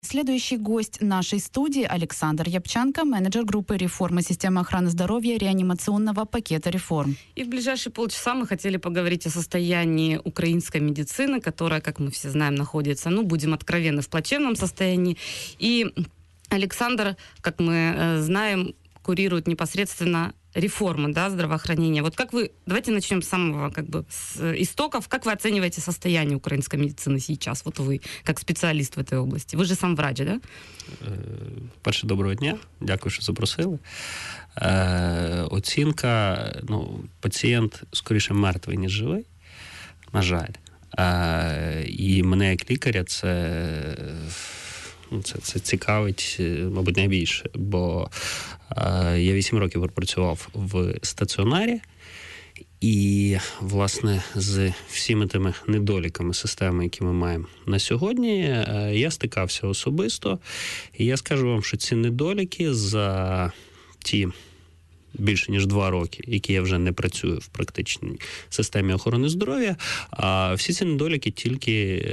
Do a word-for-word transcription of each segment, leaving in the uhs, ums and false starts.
Следующий гость нашей студии Александр Япчанко, менеджер группы реформы системы охраны здоровья реанимационного пакета реформ. И в ближайшие полчаса мы хотели поговорить о состоянии украинской медицины, которая, как мы все знаем, находится, ну, будем откровенны, в плачевном состоянии. И Александр, как мы знаем, курирует непосредственно реформы, да, здравоохранения. Вот как вы, давайте начнем с самого, как бы, с истоков. Как вы оцениваете состояние украинской медицины сейчас? Вот вы, как спеціаліст в этой области. Ви же сам врач, да? Перше, доброго дня. Дякую, що запросили. Е, оцінка, ну, пацієнт скоріше мертвий, ніж живий, на жаль. Е, і мене як лікаря це... Це, це цікавить, мабуть, найбільше, бо е, я вісім років пропрацював в стаціонарі і, власне, з всіми тими недоліками системи, які ми маємо на сьогодні, е, я стикався особисто. І я скажу вам, що ці недоліки за ті більше ніж два роки, які я вже не працюю в практичній системі охорони здоров'я, а всі ці недоліки тільки,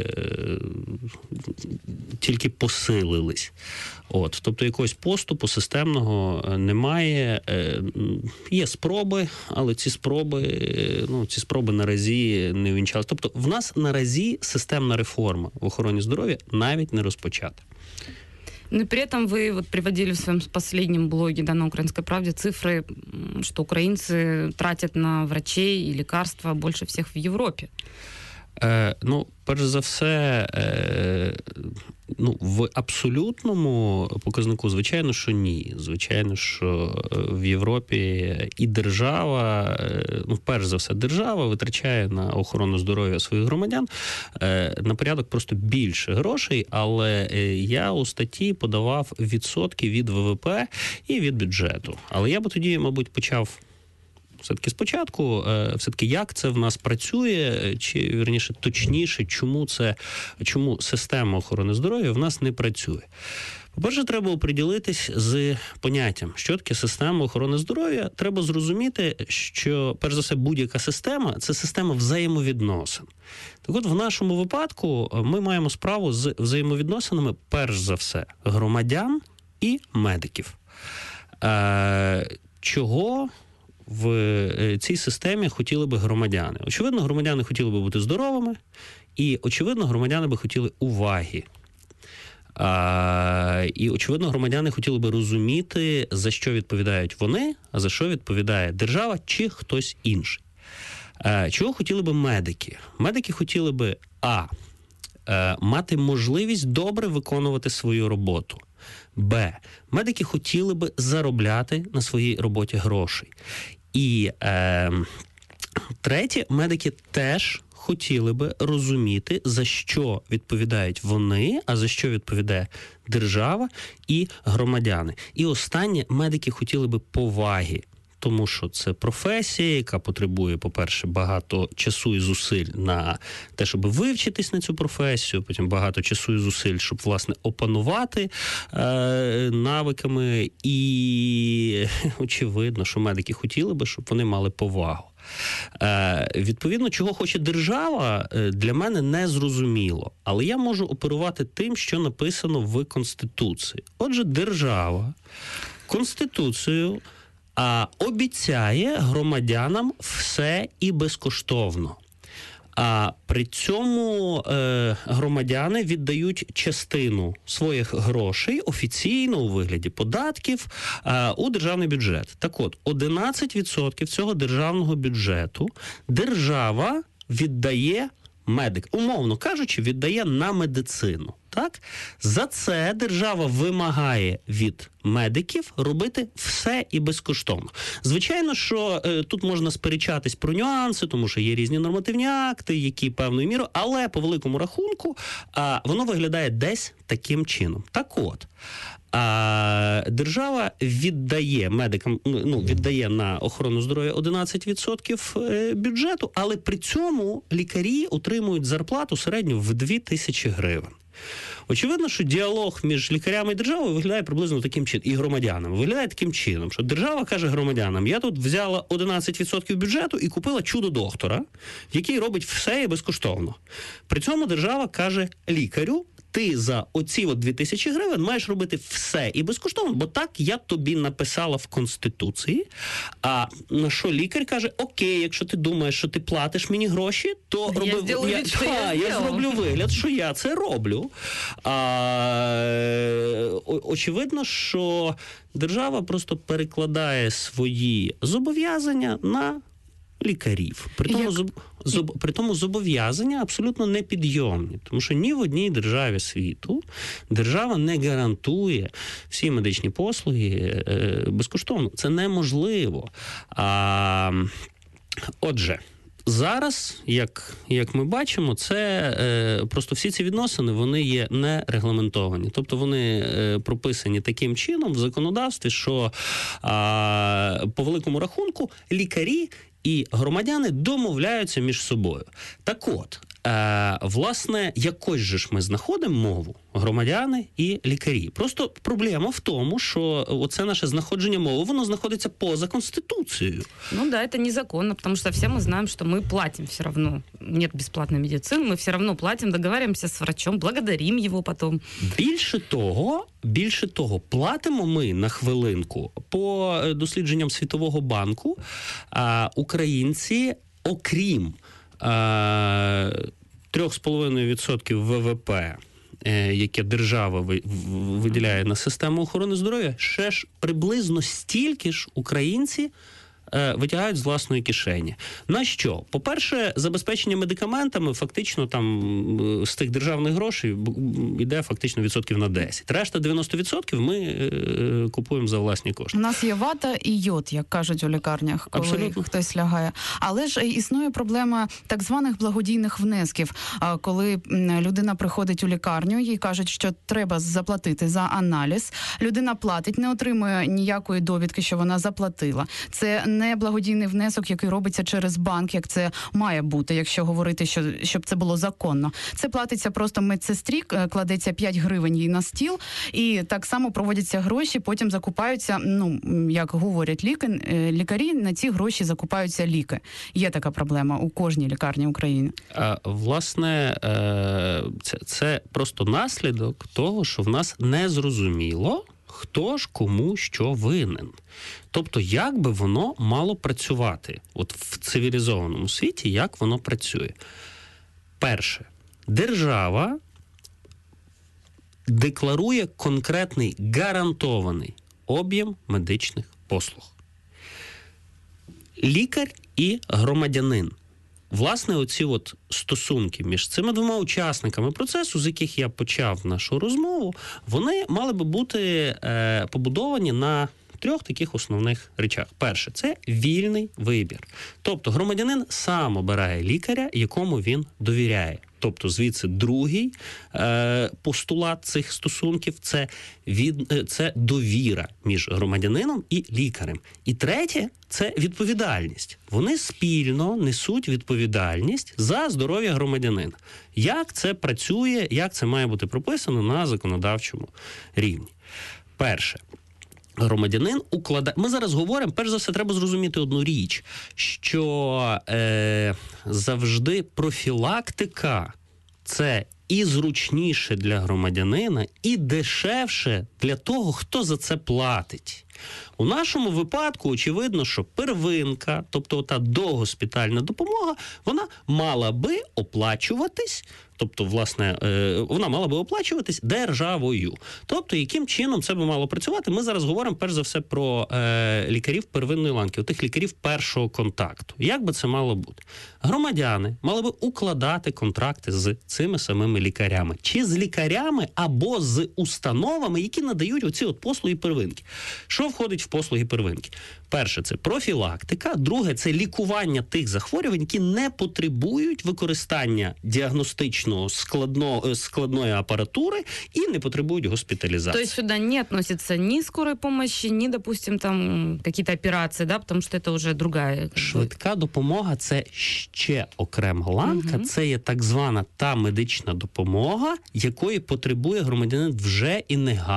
тільки посилились. От, тобто якогось поступу системного немає. Є спроби, але ці спроби, ну, ці спроби наразі не увінчались. Тобто в нас наразі системна реформа в охороні здоров'я навіть не розпочата. Но при этом вы вот приводили в своем последнем блоге, да, на «Украинской правде» цифры, что украинцы тратят на врачей и лекарства больше всех в Европе. Е, ну, перш за все, е, ну, в абсолютному показнику, звичайно, що ні. Звичайно, що в Європі і держава, ну, перш за все, держава витрачає на охорону здоров'я своїх громадян е, на порядок просто більше грошей, але я у статті подавав відсотки від ВВП і від бюджету. Але я би тоді, мабуть, почав все-таки спочатку, все-таки як це в нас працює, чи, вірніше, точніше, чому це, чому система охорони здоров'я в нас не працює. По-перше, треба оприділитись з поняттям, що таке система охорони здоров'я. Треба зрозуміти, що, перш за все, будь-яка система – це система взаємовідносин. Так от, в нашому випадку ми маємо справу з взаємовідносинами, перш за все, громадян і медиків. Е, чого в цій системі хотіли би громадяни? Очевидно, громадяни хотіли би бути здоровими, і, очевидно, громадяни би хотіли уваги. А, і, очевидно, громадяни хотіли би розуміти, за що відповідають вони, а за що відповідає держава чи хтось інший. А, чого хотіли би медики? Медики хотіли би, а, мати можливість добре виконувати свою роботу. Б. Медики хотіли би заробляти на своїй роботі грошей. І е, третє, медики теж хотіли би розуміти, за що відповідають вони, а за що відповідає держава і громадяни. І останнє, медики хотіли би поваги. Тому що це професія, яка потребує, по-перше, багато часу і зусиль на те, щоб вивчитись на цю професію, потім багато часу і зусиль, щоб, власне, опанувати е, навиками. І очевидно, що медики хотіли би, щоб вони мали повагу. Е, відповідно, чого хоче держава, для мене не зрозуміло. Але я можу оперувати тим, що написано в Конституції. Отже, держава Конституцією а обіцяє громадянам все і безкоштовно. А при цьому е, громадяни віддають частину своїх грошей офіційно у вигляді податків е, у державний бюджет. Так от, одинадцять відсотків цього державного бюджету держава віддає медик, умовно кажучи, віддає на медицину. Так? За це держава вимагає від медиків робити все і безкоштовно. Звичайно, що е, тут можна сперечатись про нюанси, тому що є різні нормативні акти, які певною мірою, але по великому рахунку а, воно виглядає десь таким чином. Так от, а, держава віддає медикам, ну, віддає на охорону здоров'я одинадцять відсотків бюджету, але при цьому лікарі отримують зарплату середньо в дві тисячі гривень. Очевидно, що діалог між лікарями і державою виглядає приблизно таким чином, і громадянами. Виглядає таким чином, що держава каже громадянам: я тут взяла одинадцять відсотків бюджету і купила чудо-доктора, який робить все і безкоштовно. При цьому держава каже лікарю: ти за оці от дві тисячі гривень маєш робити все і безкоштовно, бо так я тобі написала в Конституції. А на що лікар каже, окей, якщо ти думаєш, що ти платиш мені гроші, то я роби, зроблю я, вид, що та, я я зроблю вигляд, що я це роблю. А, очевидно, що держава просто перекладає свої зобов'язання на лікарів. При тому, Як... зоб... Зоб... При тому зобов'язання абсолютно непідйомні, тому що ні в одній державі світу держава не гарантує всі медичні послуги е, безкоштовно. Це неможливо. А, отже, зараз, як, як ми бачимо, це е, просто всі ці відносини, вони є не регламентовані. Тобто вони е, прописані таким чином в законодавстві, що е, по великому рахунку лікарі і громадяни домовляються між собою. Так от, е, власне, якось же ж ми знаходимо мову, громадяни і лікарі. Просто проблема в тому, що оце наше знаходження мови, воно знаходиться поза Конституцією. Ну да, это незаконно, потому что все мы знаем, что мы платим все равно. Нет бесплатной медицины, мы все равно платим, договариваемся с врачом, благодарим его потом. Більше того, більше того, платимо ми на хвилинку по дослідженням Світового банку, а, українці, окрім три з половиною відсотки ВВП, яке держава виділяє на систему охорони здоров'я, ще ж приблизно стільки ж українці витягають з власної кишені. На що? По-перше, забезпечення медикаментами фактично там з тих державних грошей йде фактично відсотків на десять. Решта дев'яносто відсотків ми е, купуємо за власні кошти. У нас є вата і йод, як кажуть у лікарнях, коли Абсолютно. Хтось лягає. Але ж існує проблема так званих благодійних внесків. Коли людина приходить у лікарню, їй кажуть, що треба заплатити за аналіз. Людина платить, не отримує ніякої довідки, що вона заплатила. Це не благодійний внесок, який робиться через банк, як це має бути, якщо говорити, що щоб це було законно. Це платиться просто медсестрі, кладеться п'ять гривень їй на стіл, і так само проводяться гроші, потім закупаються, ну, як говорять ліки, лікарі, на ці гроші закупаються ліки. Є така проблема у кожній лікарні України. А, власне, це, це просто наслідок того, що в нас не зрозуміло, хто ж кому що винен. Тобто, як би воно мало працювати? От в цивілізованому світі, як воно працює? Перше, держава декларує конкретний гарантований об'єм медичних послуг. Лікар і громадянин. Власне, оці от стосунки між цими двома учасниками процесу, з яких я почав нашу розмову, вони мали би бути е, побудовані на трьох таких основних речах. Перше – це вільний вибір. Тобто громадянин сам обирає лікаря, якому він довіряє. Тобто звідси другий е, постулат цих стосунків – це, від, е, це довіра між громадянином і лікарем. І третє – це відповідальність. Вони спільно несуть відповідальність за здоров'я громадянина. Як це працює, як це має бути прописано на законодавчому рівні? Перше. Громадянин укладає... Ми зараз говоримо, перш за все, треба зрозуміти одну річ, що е, завжди профілактика – це і зручніше для громадянина, і дешевше для того, хто за це платить. У нашому випадку, очевидно, що первинка, тобто та догоспітальна допомога, вона мала би оплачуватись, тобто, власне, вона мала би оплачуватись державою. Тобто, яким чином це би мало працювати? Ми зараз говоримо, перш за все, про е, лікарів первинної ланки, тих лікарів першого контакту. Як би це мало бути? Громадяни мали би укладати контракти з цими самими лікарями. Чи з лікарями, або з установами, які надають оці от послуги первинки. Що входить в послуги первинки? Перше – це профілактика, друге – це лікування тих захворювань, які не потребують використання діагностичного складно, складної апаратури і не потребують госпіталізації. То есть сюда не относится ни скорой помощи, ни, допустим, там какие-то операции, да, потому что это уже другая. Швидка допомога – це ще окрема ланка, угу. Це є так звана та медична допомога, якої потребує громадянин вже і негайно.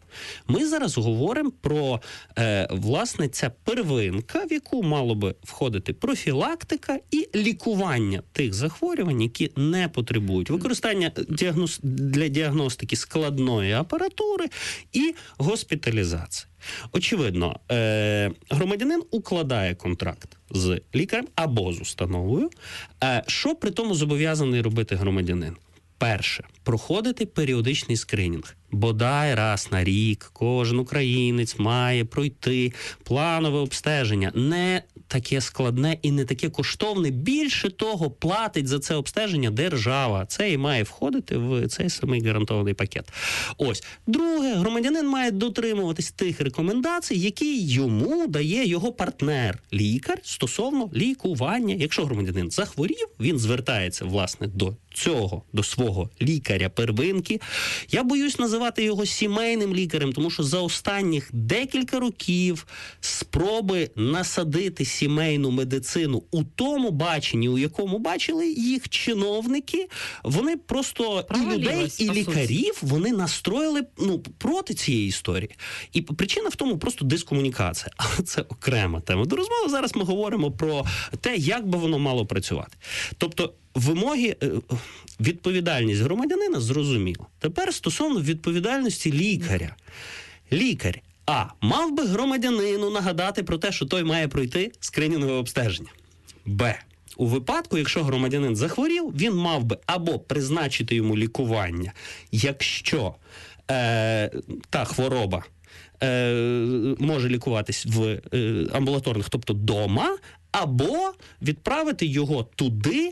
Ми зараз говоримо про, е, власне, ця первинка, в яку мало би входити профілактика і лікування тих захворювань, які не потребують використання діагноз... для діагностики складної апаратури і госпіталізації. Очевидно, е, громадянин укладає контракт з лікарем або з установою. Е, що при тому зобов'язаний робити громадянин? Перше, проходити періодичний скринінг. Бодай раз на рік кожен українець має пройти планове обстеження. Не таке складне і не таке коштовне. Більше того, платить за це обстеження держава. Це і має входити в цей самий гарантований пакет. Ось. Друге, громадянин має дотримуватись тих рекомендацій, які йому дає його партнер, лікар, стосовно лікування. Якщо громадянин захворів, він звертається, власне, до цього, до свого лікаря первинки. Я боюсь називати його сімейним лікарем, тому що за останніх декілька років спроби насадити сімейну медицину у тому баченні, у якому бачили їх чиновники, вони просто і людей, і лікарів, вони настроїли, ну, проти цієї історії. І причина в тому просто дискомунікація. Але це окрема тема до розмови. Зараз ми говоримо про те, як би воно мало працювати. Тобто, вимоги, відповідальність громадянина зрозуміло. Тепер стосовно відповідальності лікаря. Лікар, а, мав би громадянину нагадати про те, що той має пройти скринінгове обстеження. Б, у випадку, якщо громадянин захворів, він мав би або призначити йому лікування, якщо е, та хвороба е, може лікуватись в е, амбулаторних, тобто дома, або відправити його туди,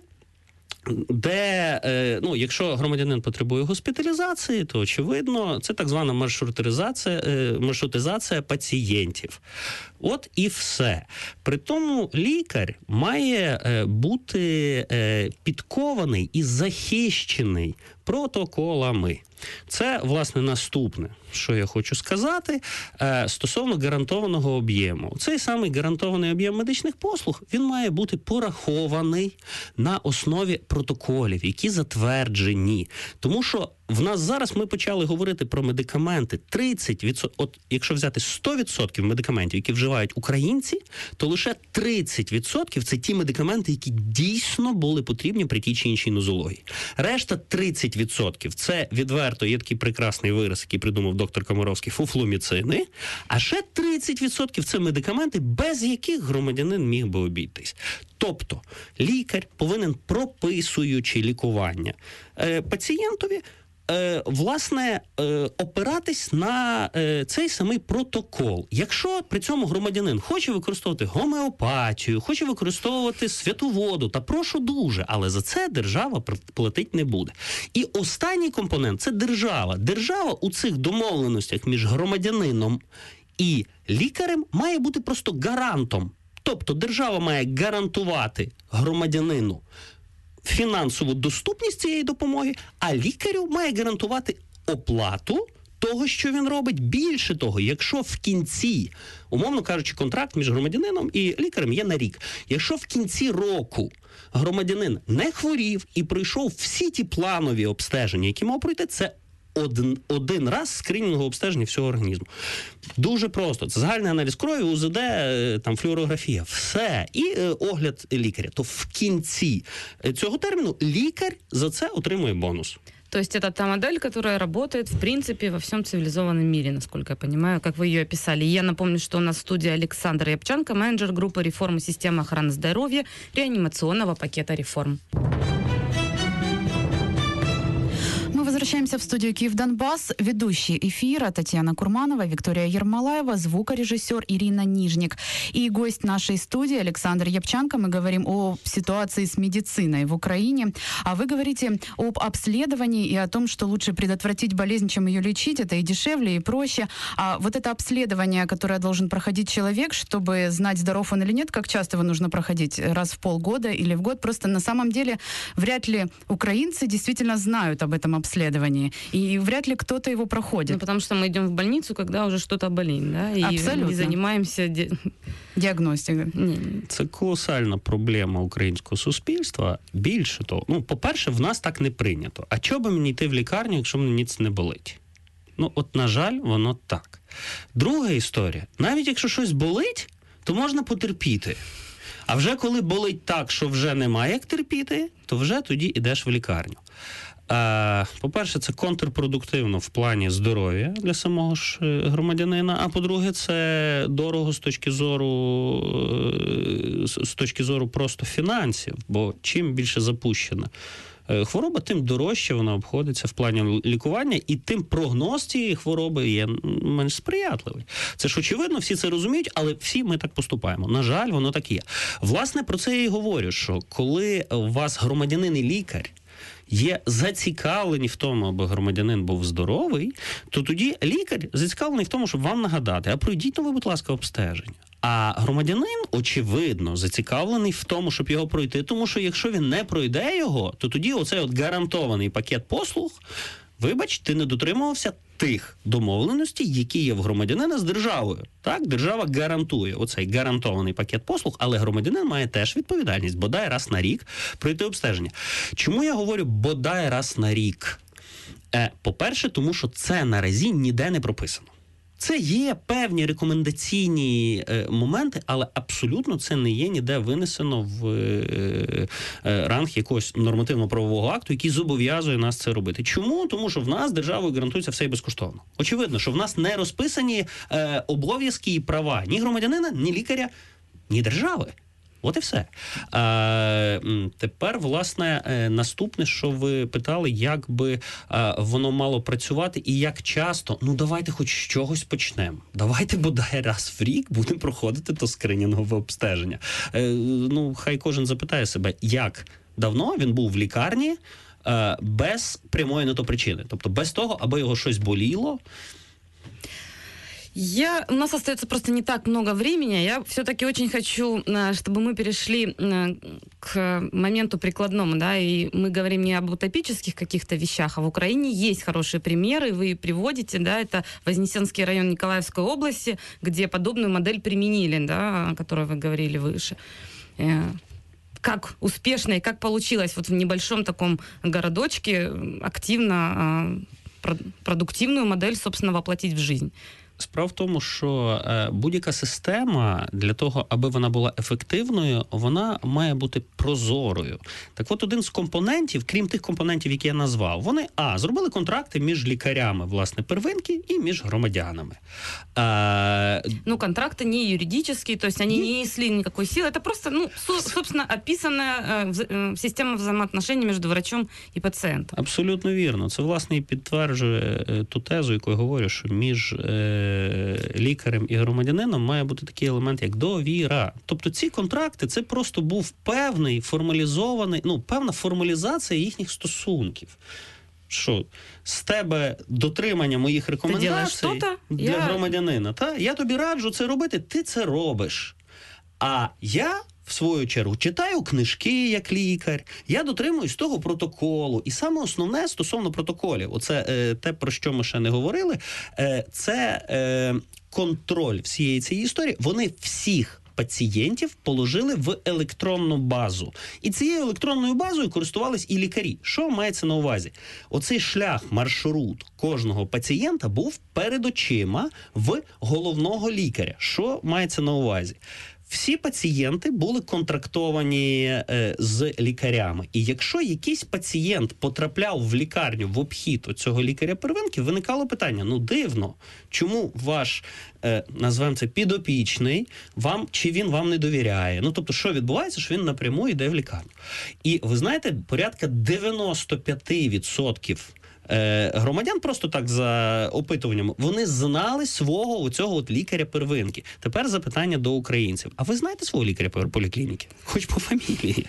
де, е, ну, якщо громадянин потребує госпіталізації, то, очевидно, це так звана маршрутизація, е, маршрутизація пацієнтів. От і все. При тому лікар має е, бути е, підкований і захищений протоколами. Це, власне, наступне, що я хочу сказати, е, стосовно гарантованого об'єму. Цей самий гарантований об'єм медичних послуг, він має бути порахований на основі протоколів, які затверджені. Тому що в нас зараз ми почали говорити про медикаменти. тридцять відсотків, от якщо взяти сто відсотків медикаментів, які вживають українці, то лише тридцять відсотків це ті медикаменти, які дійсно були потрібні при тій чи іншій нозології. Решта тридцять відсотків це відверто, є такий прекрасний вираз, який придумав доктор Комаровський, фуфломіцини, а ще тридцять відсотків це медикаменти, без яких громадянин міг би обійтись. Тобто лікар повинен, прописуючи лікування е, пацієнтові, Е, власне, е, опиратись на е, цей самий протокол. Якщо при цьому громадянин хоче використовувати гомеопатію, хоче використовувати святу воду, та прошу дуже, але за це держава платить не буде. І останній компонент – це держава. Держава у цих домовленостях між громадянином і лікарем має бути просто гарантом. Тобто держава має гарантувати громадянину фінансову доступність цієї допомоги, а лікарю має гарантувати оплату того, що він робить. Більше того, якщо в кінці, умовно кажучи, контракт між громадянином і лікарем є на рік. Якщо в кінці року громадянин не хворів і пройшов всі ті планові обстеження, які мав пройти, це один, один раз скринінгове обстеження всього організму. Дуже просто. Це загальний аналіз крові, УЗД, там, флюорографія. Все. І е, огляд лікаря. То в кінці цього терміну лікар за це отримує бонус. То есть это та модель, которая работает, в принципе, во всем цивилизованном мире, насколько я понимаю, как вы ее описали. И я напомню, что у нас в студии Александр Япчанко, менеджер группы реформы системы охраны здоровья, реанимационного пакета реформ. Возвращаемся в студию «Киев-Донбасс». Ведущие эфира Татьяна Курманова, Виктория Ермолаева, звукорежиссер Ирина Нижник. И гость нашей студии Александр Япчанко. Мы говорим о ситуации с медициной в Украине. А вы говорите об обследовании и о том, что лучше предотвратить болезнь, чем ее лечить. Это и дешевле, и проще. А вот это обследование, которое должен проходить человек, чтобы знать, здоров он или нет, как часто его нужно проходить? Раз в полгода или в год? Просто на самом деле вряд ли украинцы действительно знают об этом обследовании. И вряд ли кто-то его проходит. Ну, потому что мы идем в больницу, когда уже что-то болит, да? И абсолютно. не занимаемся ди... діагностикою. Ні. Це колосальна проблема українського суспільства. Більше того, ну, по-перше, в нас так не прийнято. А чого би мені йти в лікарню, якщо мені ніц не болить? Ну, от, на жаль, воно так. Друга історія. Навіть якщо щось болить, то можна потерпіти. А вже коли болить так, що вже немає як терпіти, то вже тоді йдеш в лікарню. Е, по-перше, це контрпродуктивно в плані здоров'я для самого ж громадянина, а по-друге, це дорого з точки зору, з точки зору просто фінансів, бо чим більше запущена хвороба, тим дорожче вона обходиться в плані лікування, і тим прогноз цієї хвороби є менш сприятливий. Це ж очевидно, всі це розуміють, але всі ми так поступаємо. На жаль, воно так є. Власне, про це я і говорю, що коли у вас громадянин і лікар є зацікавлені в тому, аби громадянин був здоровий, то тоді лікар зацікавлений в тому, щоб вам нагадати, а пройдіть, ну ви, будь ласка, обстеження. А громадянин, очевидно, зацікавлений в тому, щоб його пройти, тому що якщо він не пройде його, то тоді оцей от гарантований пакет послуг, вибач, ти не дотримувався тих домовленостей, які є в громадянина з державою. Так, держава гарантує оцей гарантований пакет послуг, але громадянин має теж відповідальність, бодай раз на рік пройти обстеження. Чому я говорю бодай раз на рік? Е, по-перше, тому що це наразі ніде не прописано. Це є певні рекомендаційні е, моменти, але абсолютно це не є ніде винесено в е, е, ранг якогось нормативно-правового акту, який зобов'язує нас це робити. Чому? Тому що в нас державою гарантується все і безкоштовно. Очевидно, що в нас не розписані е, обов'язки і права ні громадянина, ні лікаря, ні держави. От і все. А, тепер, власне, наступне, що ви питали, як би а, воно мало працювати і як часто. Ну, давайте хоч з чогось почнемо. Давайте бодай раз в рік будемо проходити то скринінгове обстеження. Е, ну, хай кожен запитає себе, як давно він був в лікарні е, без прямої на то причини. Тобто без того, аби його щось боліло. Я, у нас остается просто не так много времени. Я все-таки очень хочу, чтобы мы перешли к моменту прикладному, да, и мы говорим не об утопических каких-то вещах, а в Украине есть хорошие примеры, вы приводите, да, это Вознесенский район Николаевской области, где подобную модель применили, да, о которой вы говорили выше. Как успешно и как получилось вот в небольшом таком городочке активно, продуктивную модель, собственно, воплотить в жизнь. Справа в тому, що е, будь-яка система для того, аби вона була ефективною, вона має бути прозорою. Так от один з компонентів, крім тих компонентів, які я назвав, вони, а, зробили контракти між лікарями, власне, первинки і між громадянами. Е, ну, контракты не юридические, то есть они не несли никакой силы, это просто, ну, со, собственно, описанная э, система взаимоотношений между врачом і пацієнтом. Абсолютно вірно. Це, власне, і підтверджує е, ту тезу, яку я говорю, що між е, лікарем і громадянином має бути такий елемент, як довіра. Тобто ці контракти, це просто був певний формалізований, ну, певна формалізація їхніх стосунків. Що з тебе дотримання моїх рекомендацій для я... громадянина, та? Я тобі раджу це робити, ти це робиш. А я, в свою чергу, читаю книжки як лікар, я дотримуюсь того протоколу. І саме основне стосовно протоколів, оце е, те, про що ми ще не говорили, е, це е, контроль всієї цієї історії. Вони всіх пацієнтів положили в електронну базу. І цією електронною базою користувались і лікарі. Що мається на увазі? Оцей шлях, маршрут кожного пацієнта був перед очима в головного лікаря. Що мається на увазі? Всі пацієнти були контрактовані е, з лікарями. І якщо якийсь пацієнт потрапляв в лікарню в обхід цього лікаря-первинки, виникало питання, ну дивно, чому ваш, е, назвемо це, підопічний, вам, чи він вам не довіряє? Ну, тобто, що відбувається, що він напряму йде в лікарню. І ви знаєте, порядка дев'яносто п'ять відсотків громадян, просто так за опитуванням, вони знали свого оцього от лікаря-первинки. Тепер запитання до українців. А ви знаєте свого лікаря поліклініки? Хоч по фамілії.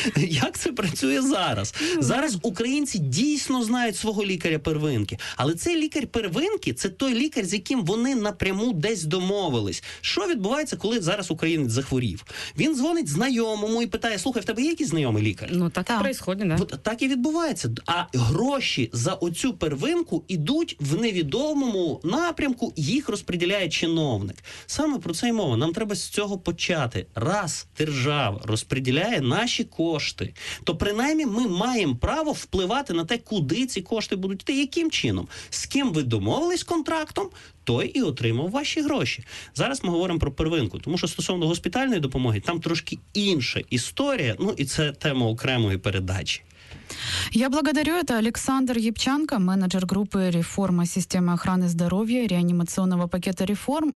Як це працює зараз? Зараз українці дійсно знають свого лікаря-первинки. Але цей лікар-первинки – це той лікар, з яким вони напряму десь домовились. Що відбувається, коли зараз українець захворів? Він дзвонить знайомому і питає, слухай, в тебе є якийсь знайомий лікар? Ну, так і происходить, да. От так і відбувається. А гроші за оцю первинку ідуть в невідомому напрямку, їх розподіляє чиновник. Саме про це й мова. Нам треба з цього почати. Раз держава розподіляє наші кошти, то принаймні ми маємо право впливати на те, куди ці кошти будуть йти, яким чином. З ким ви домовились контрактом, той і отримав ваші гроші. Зараз ми говоримо про первинку, тому що стосовно госпітальної допомоги, там трошки інша історія, ну і це тема окремої передачі. Я благодарю. Это Александр Епчанко, менеджер группы «Реформа системы охраны здоровья» реанимационного пакета реформ.